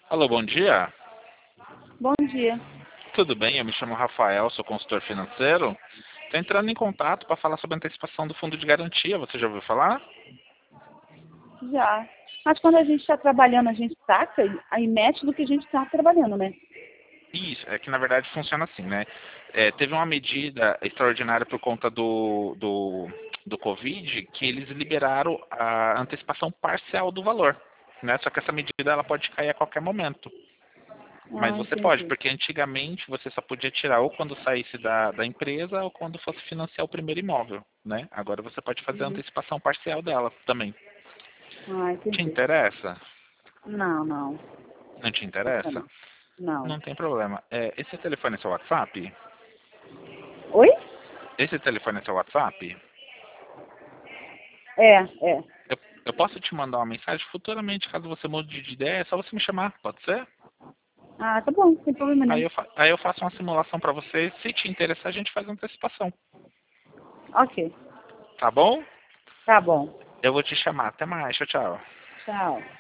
Alô, bom dia. Bom dia. Tudo bem? Eu me chamo Rafael, sou consultor financeiro. Estou entrando em contato para falar sobre a antecipação do fundo de garantia. Você já ouviu falar? Já. Mas quando a gente está trabalhando, a gente saca e mete do que a gente está trabalhando, né? Isso, é que na verdade funciona assim, né? Teve uma medida extraordinária por conta do Covid que eles liberaram a antecipação parcial do valor, né? Só que essa medida ela pode cair a qualquer momento. Mas Ah, você pode, entendi. porque antigamente você só podia tirar ou quando saísse da empresa ou quando fosse financiar o primeiro imóvel, né? Agora você pode fazer a Uhum. antecipação parcial dela também. Ah, Te entendi. interessa? Não, não. Não te Essa interessa? não. Não. Não tem problema. Esse telefone é seu WhatsApp? Oi? Esse telefone é seu WhatsApp? É, é. Eu posso te mandar uma mensagem futuramente, caso você mude de ideia, é só você me chamar, pode ser? Ah, tá bom, sem problema Aí nenhum. eu faço uma simulação para você. Se te interessar, a gente faz a antecipação. Ok. Tá bom? Tá bom. Eu vou te chamar. Até mais. Tchau, tchau. Tchau.